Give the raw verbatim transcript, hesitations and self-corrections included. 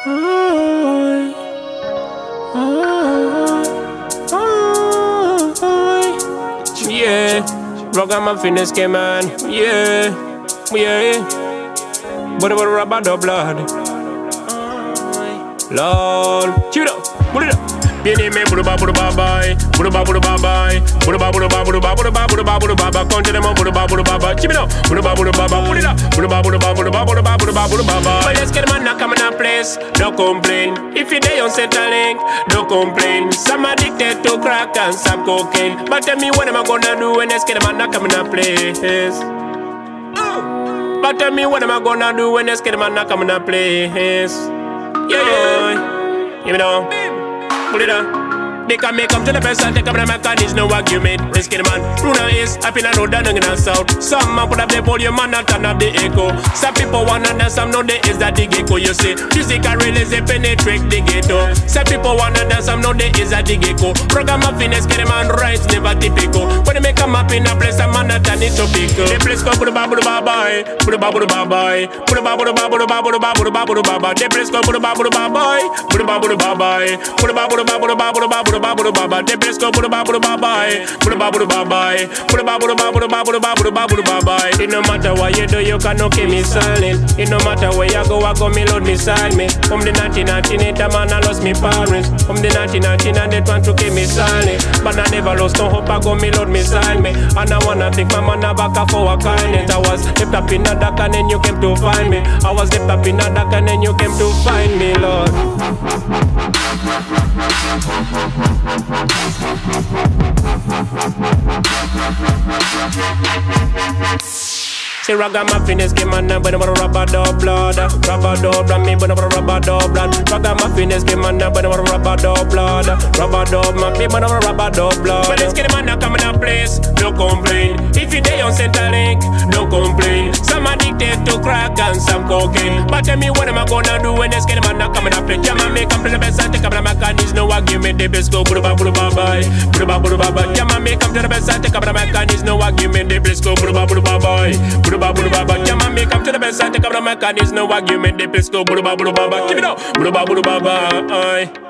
Yeah, ragamuffin is came man. Yeah, yeah. But about rubber the blood. Lord, chew it up, put it up. Bini me budu ba budu ba bye, budu ba budu ba bye, budu ba budu ba budu ba budu ba budu ba budu ba ba. Count them up, budu ba budu ba ba. Chew it up, budu ba budu ba ba. Put it up, budu ba budu ba budu ba budu ba budu ba budu ba ba. But let's get man not coming in place. Don't complain. If you day on Centrelink, don't complain. Some addicted to crack and some cocaine. But tell me what am I gonna do when let's get man not coming in place? But tell me what am I gonna do when let's get man not coming in place? Yeah, yeah. Give me down. Pull it up. They can make up to the best and take up the mechanism, no argument. Let's get man. Runa is up in a road and in the south. Some man put up the volume and not turn up the echo. Some people wanna dance, some know they is that the gecko. You see, music can really say penetrate the ghetto. Some people wanna dance, some know they is that the gecko. Program of finesse, get a man right, never typical. When they make come up in a place, a man not turn it to pickle. The place go put a babu ba bye, put a babu ba bye, put a babu ba babu ba babu ba babu ba babu ba ba. The place go put a babu ba bye, put a babu ba bye, put a babu ba babu ba babu ba babu. Babu baba, the place go budu babu baba, budu babu baba, budu babu babu babu babu babu baba. It no matter what you do, you cannot keep me silent. It no matter where you go, I go me load me side me. From the nineteen ninety-eight, a man I lost me parents. From the nineteen ninety-nine, they want to keep me silent, but I never lost no hope. I go me load me side me, and I wanna take my man back for a kindness. I was left up in a dark and then you came to find me. I was left up in a dark and then you came to find me, Lord. Say ragamuffin is game man, but never rubber dub blood. Rubber dub blood, me but never rubber dub blood. Ragamuffin is game man, but never rubber dub blood. Rubber dub man, me but never rubber dub blood. But let's get the man that come in a place, don't complain. If you day on Centrelink, don't complain. Some addicted to crack and some cocaine. But tell me what am I gonna do when let's get the man that come in a place? Jam and make come to the best and take up the mechanism. No argument, the best go budu ba budu ba bye, budu ba budu ba bye. Jam and make come to the best and take up the mechanism. No argument, the best go budu ba budu ba bye. Budu ba budu ba ba, yeah man, me come to the best and take up the mechanism. No argument, the place go budu ba budu ba ba. Keep it up, budu ba budu ba ba.